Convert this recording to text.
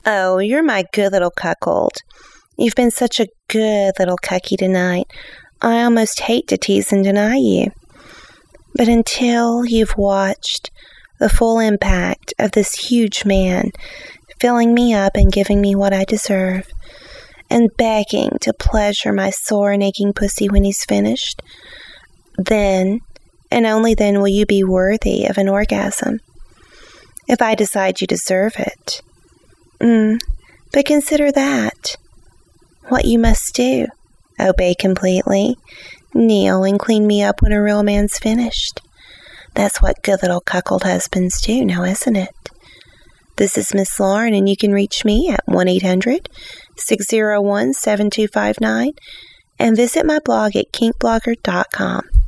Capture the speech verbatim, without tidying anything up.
Oh, you're my good little cuckold. You've been such a good little cucky tonight. I almost hate to tease and deny you. But until you've watched the full impact of this huge man filling me up and giving me what I deserve, and begging to pleasure my sore and aching pussy when he's finished, then, and only then, will you be worthy of an orgasm. If I decide you deserve it. Mm, but consider that. What you must do. Obey completely. Kneel and clean me up when a real man's finished. That's what good little cuckold husbands do now, isn't it? This is Miss Lauren, and you can reach me at one eight hundred, six oh one, seven two five nine and visit my blog at kink blogger dot com.